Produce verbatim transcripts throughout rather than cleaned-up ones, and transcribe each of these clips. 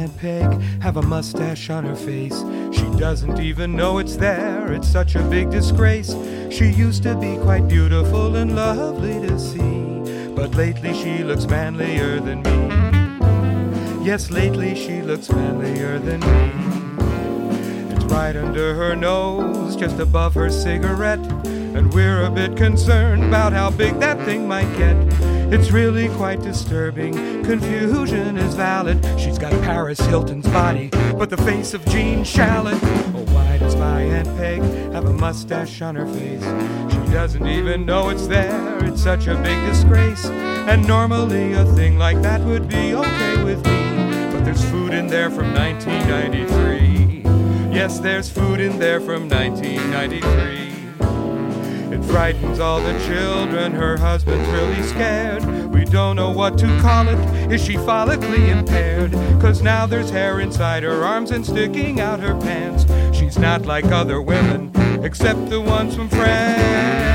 Aunt Peg have a mustache on her face. She doesn't even know it's there, it's such a big disgrace. She used to be quite beautiful and lovely to see, but lately she looks manlier than me. Yes, lately she looks manlier than me. It's right under her nose, just above her cigarette, and we're a bit concerned about how big that thing might get. It's really quite disturbing, confusion is valid. She's got Paris Hilton's body, but the face of Jean Shalit. Oh, why does my Aunt Peg have a mustache on her face? She doesn't even know it's there, it's such a big disgrace. And normally a thing like that would be okay with me, but there's food in there from nineteen ninety-three. Yes, there's food in there from nineteen ninety-three. It frightens all the children, her husband's really scared. We don't know what to call it, is she follically impaired? Cause now there's hair inside her arms and sticking out her pants. She's not like other women, except the ones from France.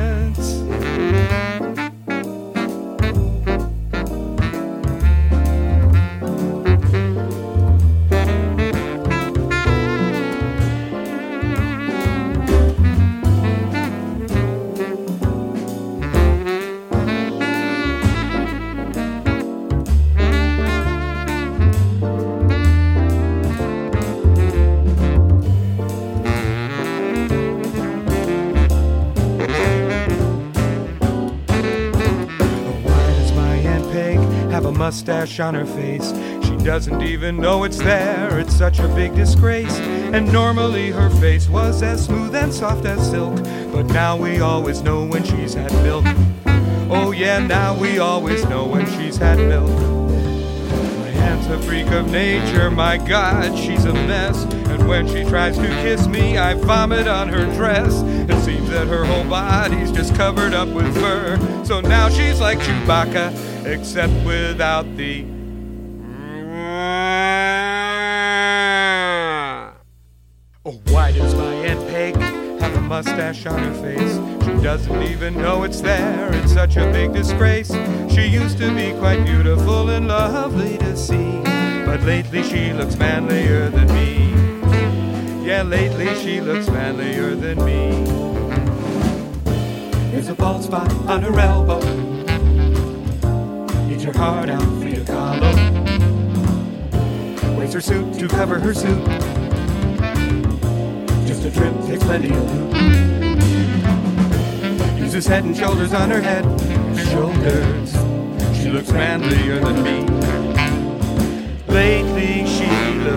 Mustache on her face. She doesn't even know it's there, it's such a big disgrace. And normally her face was as smooth and soft as silk, but now we always know when she's had milk. Oh yeah, now we always know when she's had milk. My aunt's a freak of nature, my God, she's a mess. And when she tries to kiss me, I vomit on her dress. It seems that her whole body's just covered up with fur. So now she's like Chewbacca, except without the... Oh, why does my Aunt Peg have a mustache on her face? She doesn't even know it's there, it's such a big disgrace. She used to be quite beautiful and lovely to see, but lately she looks manlier than me. Yeah, lately she looks manlier than me. There's a bald spot on her elbow. Needs her heart out, Frida Kahlo. Wears her suit to cover her suit. Just a trim takes plenty of loot. Uses head and shoulders on her head. Shoulders. She looks manlier than me. Lately she looks